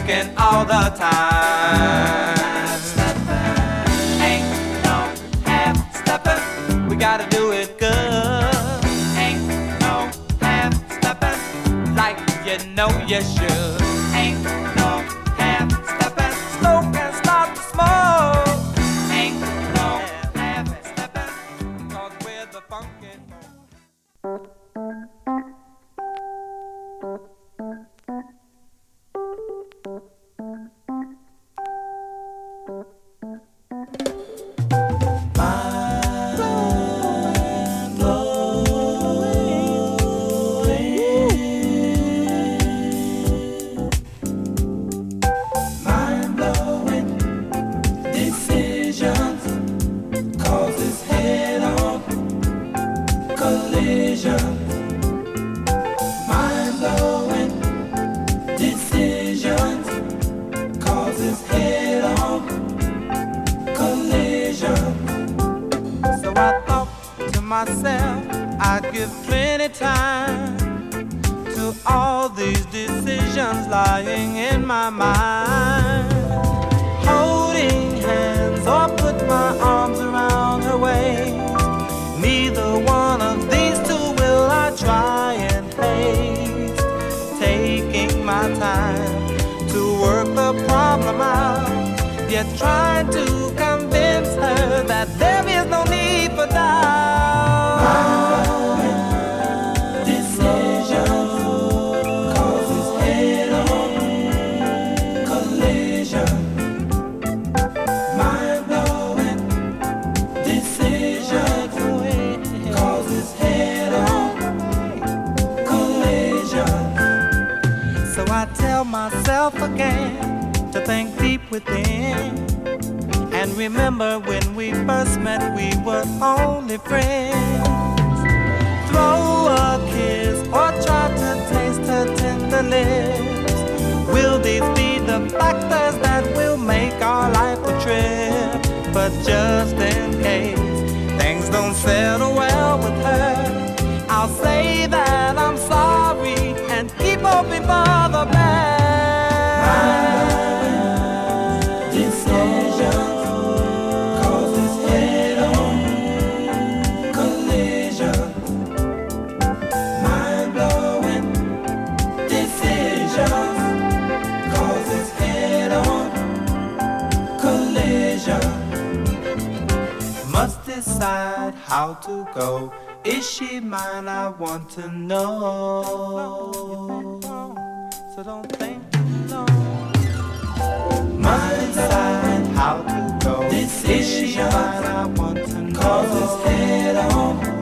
funkin' all the time. Ain't no half-steppin', we gotta do it good. Ain't no half-steppin', like you know you should. Ain't no half-steppin', smoke and start to smoke. Ain't no half-steppin', 'cause we're the funkin' folk. Myself, I'd give plenty time to all these decisions lying in my mind. Holding hands or put my arms around her waist, neither one of these two will I try and haste. Taking my time to work the problem out, yet trying to convince her that there is no need for doubt. Myself again to think deep within and remember when we first met we were only friends. Throw a kiss or try to taste her tender lips. Will these be the factors that will make our life a trip? But just in case things don't settle well with her, I'll say that I'm sorry and keep hoping for the best. Decide how to go. Is she mine? I want to know. So don't think too long. Must decide how to go. Is she mine? I want to know. 'Cause it's head on.